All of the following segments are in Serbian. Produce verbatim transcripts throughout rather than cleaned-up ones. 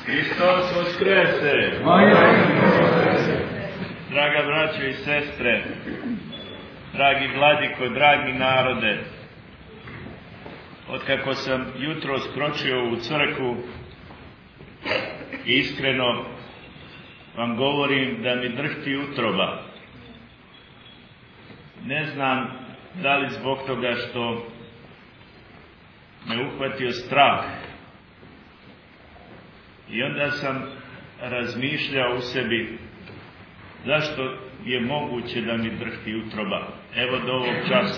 Hristos Voskrese! Draga braćo i sestre, dragi vladiko, dragi narode, otkako sam jutro skročio u crkvu, iskreno vam govorim da mi drhti utroba. Ne znam da li zbog toga što me uhvatio strah. I onda sam razmišljao u sebi zašto je moguće da mi drhti utroba. Evo do ovog časa.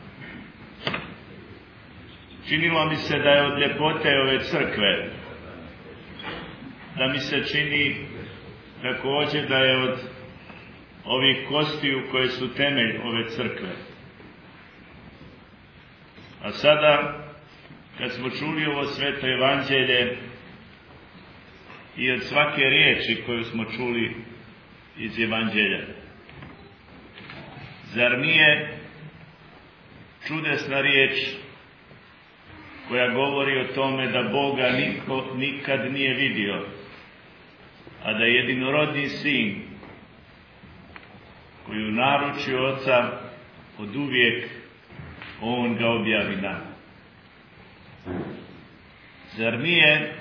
Činilo mi se da je od ljepote ove crkve, da mi se čini također da je od ovih kostiju koje su temelj ove crkve. A sada, kad smo čuli ovo sveto evanđelje i od svake riječi koju smo čuli iz evanđelja, zar nije čudesna riječ koja govori o tome da Boga niko nikad nije vidio, a da jedinorodni sin koji u naručju Oca oduvijek on ga objavi nam. Zar nije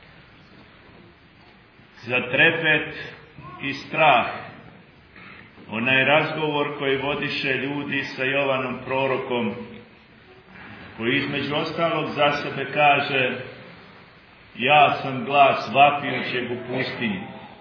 za trepet i strah onaj razgovor koji vodiše ljudi sa Jovanom prorokom, koji između ostalog za sebe kaže: ja sam glas vapijućeg u pustinji,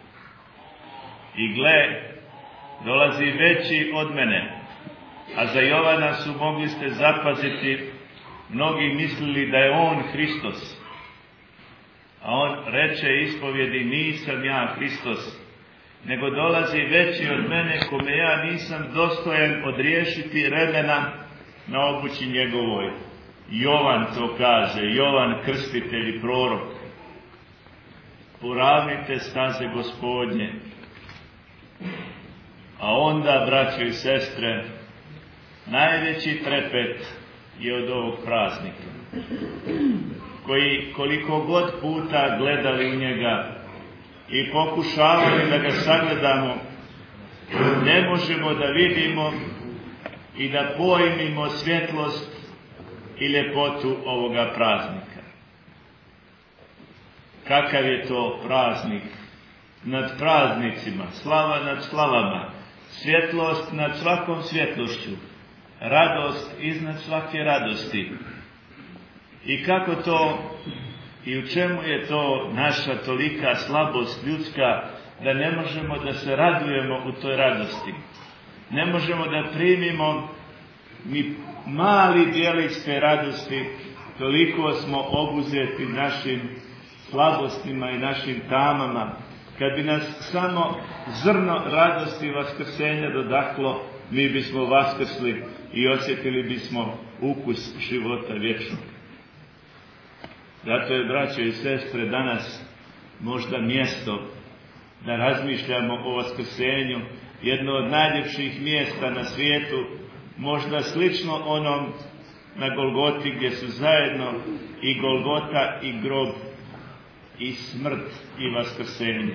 i gle, dolazi veći od mene. A za Jovana su, mogli ste zapaziti, mnogi mislili da je on Hristos. A on reče ispovjedi: nisam ja Hristos, nego dolazi veći od mene, kome ja nisam dostojan odriješiti remena na obući njegovoj. Jovan to kaže, Jovan krstitelj i prorok. Poravnite staze Gospodnje. A onda, braćo i sestre, najveći trepet je od ovog praznika, koji koliko god puta gledali u njega i pokušavali da ga sagledamo, ne možemo da vidimo i da pojmimo svjetlost i ljepotu ovoga praznika. Kakav je to praznik nad praznicima, slava nad slavama, svjetlost nad svakom svjetlošću, radost iznad svake radosti. I kako to i u čemu je to naša tolika slabost ljudska da ne možemo da se radujemo u toj radosti? Ne možemo da primimo ni mali djelić te radosti, toliko smo obuzeti našim slabostima i našim tamama. Kad bi nas samo zrno radosti vaskrsenja dodahlo, mi bismo vaskrsli i osjetili bismo ukus života vječnog. Zato je, braćo i sestre, danas možda mjesto da razmišljamo o vaskrsenju, jedno od najljepših mjesta na svijetu, možda slično onom na Golgoti, gdje su zajedno i Golgota i grob i smrt i vaskrsenje.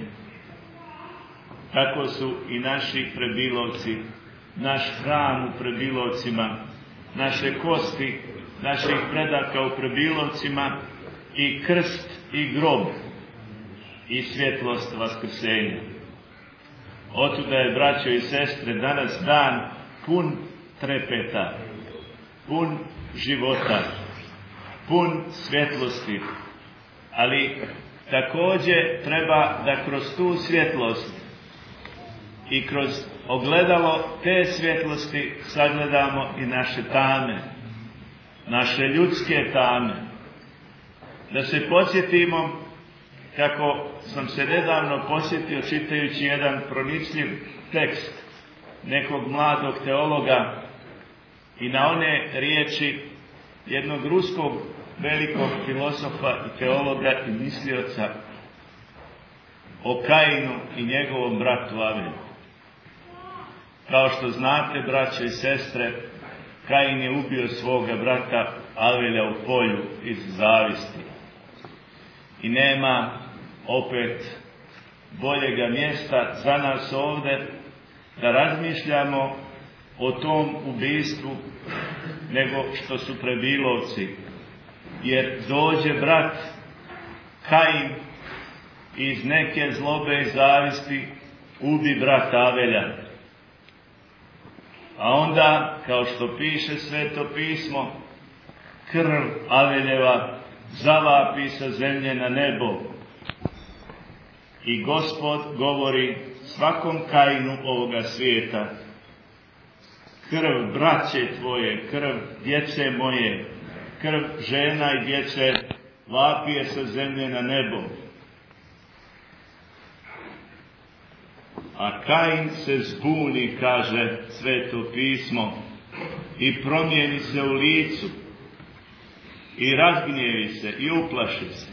Tako su i naši Prebilovci, naš hram u Prebilovcima, naše kosti naših predaka u Prebilovcima i krst i grob i svjetlost vaskrsenja. Otuda je, braćo i sestre, danas dan pun trepeta, pun života, pun svjetlosti, ali također treba da kroz tu svjetlost i kroz ogledalo te svjetlosti sagledamo i naše tame, naše ljudske tame. Da se podsjetimo kako sam se nedavno posjetio čitajući jedan pronicljiv tekst nekog mladog teologa i na one riječi jednog ruskog velikog filozofa i teologa i mislioca o Kainu i njegovom bratu Avelu. Kao što znate, braće i sestre, Kain je ubio svoga brata Avelja u polju iz zavisti. I nema opet boljega mjesta za nas ovdje da razmišljamo o tom ubistvu nego što su Prebilovci. Jer dođe brat Kain iz neke zlobe i zavisti ubi brata Avelja. A onda, kao što piše Sveto pismo, krv Aveljeva zavapi sa zemlje na nebo. I Gospod govori svakom Kainu ovoga svijeta: krv braće tvoje, krv djece moje, krv žena i djece vapije sa zemlje na nebo. A Kain se zbuni, kaže Sveto pismo, i promijeni se u licu, i razgnjevi se, i uplaši se.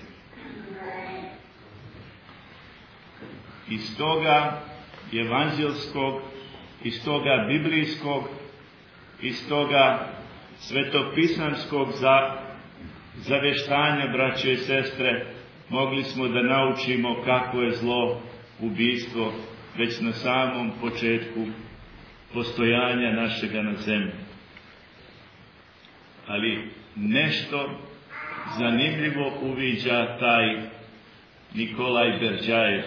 Iz toga evanđelskog, iz toga biblijskog, iz toga svetopisanskog za, zavještanja, braće i sestre, mogli smo da naučimo kako je zlo ubistvo već na samom početku postojanja našega na zemlji. Ali nešto zanimljivo uviđa taj Nikolaj Berdjajev.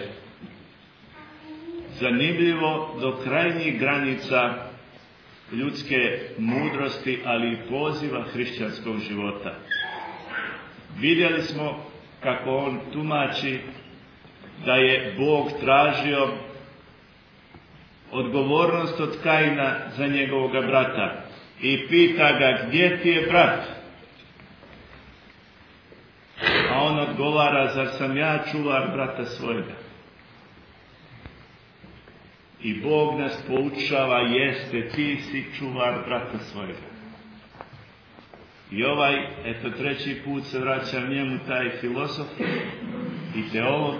Zanimljivo do krajnjih granica ljudske mudrosti, ali i poziva hrišćanskog života. Vidjeli smo kako on tumači da je Bog tražio odgovornost od Kaina za njegovoga brata i pita ga: gdje ti je brat? A on odgovara: zar sam ja čuvar brata svojega? I Bog nas poučava: jeste, ti si čuvar brata svojega. I ovaj, eto treći put se vraćam njemu, taj filozof i teolog,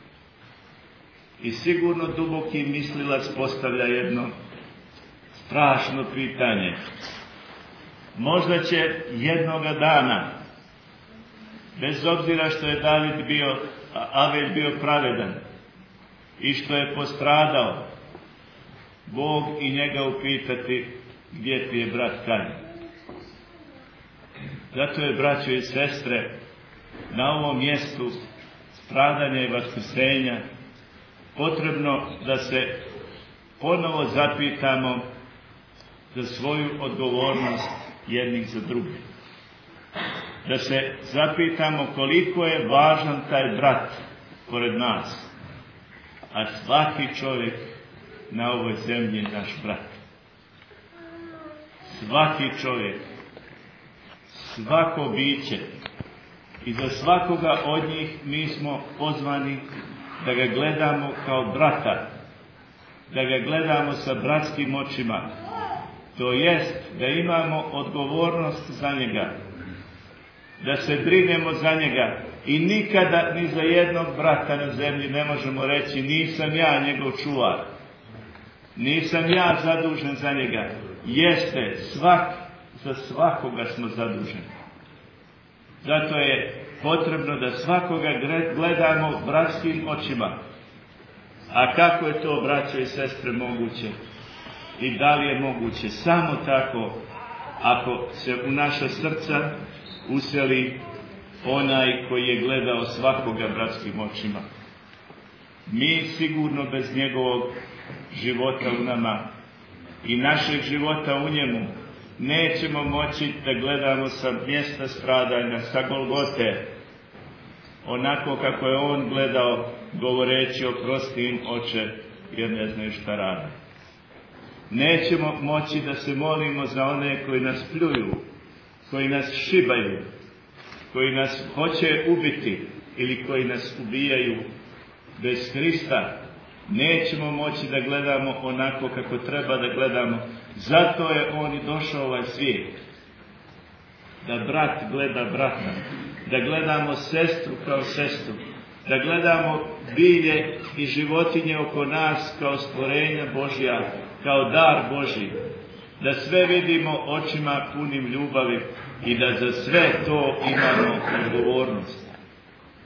i sigurno duboki mislilac postavlja jedno strašno pitanje. Možda će jednoga dana, bez obzira što je David bio, Avelj bio pravedan i što je postradao, Bog i njega upitati: gdje ti je brat Kain? Zato je, braćo i sestre, na ovom mjestu stradanja i vaskrsenja potrebno da se ponovo zapitamo za svoju odgovornost jednih za druge. Da se zapitamo koliko je važan taj brat pored nas, a svaki čovjek na ovoj zemlji je naš brat. Svaki čovjek, svako biće, i za svakoga od njih mi smo pozvani da ga gledamo kao brata, da ga gledamo sa bratskim očima, to jest da imamo odgovornost za njega, da se brinemo za njega i nikada ni za jednog brata na zemlji ne možemo reći: nisam ja njegov čuvar, nisam ja zadužen za njega. Jeste, svak, za svakoga smo zaduženi. Zato je potrebno da svakoga gledamo bratskim očima. A kako je to, braćo i sestre, moguće? I da li je moguće? Samo tako, ako se u naša srca useli onaj koji je gledao svakoga bratskim očima. Mi sigurno bez njegovog života u nama i našeg života u njemu nećemo moći da gledamo sa mjesta stradanja, sa Golgote, onako kako je on gledao, govoreći: oprosti im, Oče, jer ne znaju šta rade. Nećemo moći da se molimo za one koji nas pljuju, koji nas šibaju, koji nas hoće ubiti ili koji nas ubijaju. Bez Hrista nećemo moći da gledamo onako kako treba da gledamo. Zato je on i došao ovaj svijet. Da brat gleda brata, da gledamo sestru kao sestru, da gledamo bilje i životinje oko nas kao stvorenja Božja, kao dar Božji, da sve vidimo očima punim ljubavi i da za sve to imamo odgovornost.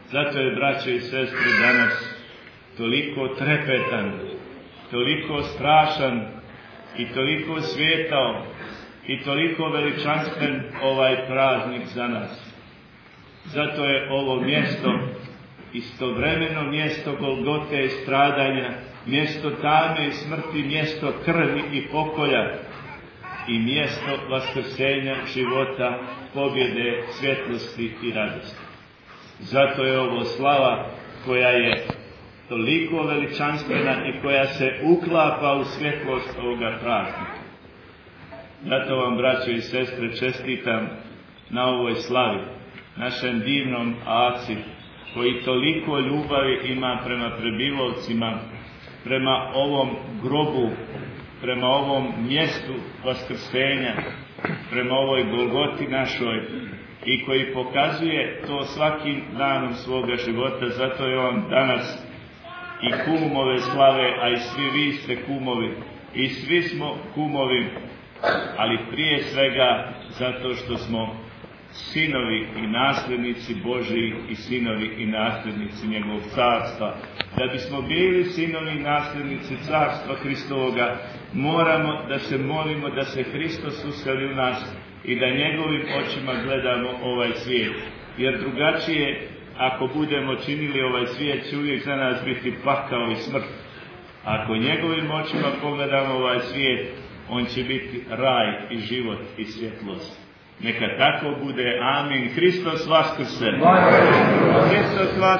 Zato je, braćo i sestre, danas toliko trepetan, toliko strašan i toliko svijetao i toliko veličanstven ovaj praznik za nas. Zato je ovo mjesto istovremeno mjesto Golgote i stradanja, mjesto tame i smrti, mjesto krvi i pokolja i mjesto vaskrsenja, života, pobjede, svjetlosti i radosti. Zato je ovo slava koja je toliko veličanstvena i koja se uklapa u svjetlost ovoga praznika. Zato vam, braćo i sestre, čestitam na ovoj slavi, našem divnom Aci, koji toliko ljubavi ima prema prebivalcima, prema ovom grobu, prema ovom mjestu vaskrsenja, prema ovoj Golgoti našoj, i koji pokazuje to svakim danom svoga života. Zato je on danas i kum ove slave, a i svi vi ste kumovi i svi smo kumovi, ali prije svega zato što smo sinovi i nasljednici Božiji i sinovi i nasljednici njegovog carstva. Da bismo bili sinovi i nasljednici carstva Hristovoga, moramo da se molimo da se Hristos useli u nas i da njegovim očima gledamo ovaj svijet. Jer drugačije, ako budemo činili ovaj svijet, će uvijek za nas biti pakao i smrt. Ako njegovim očima pogledamo ovaj svijet, on će biti raj i život i svjetlost. Neka tako bude. Amin. Hristos vaskrse. Hristos vaskrse.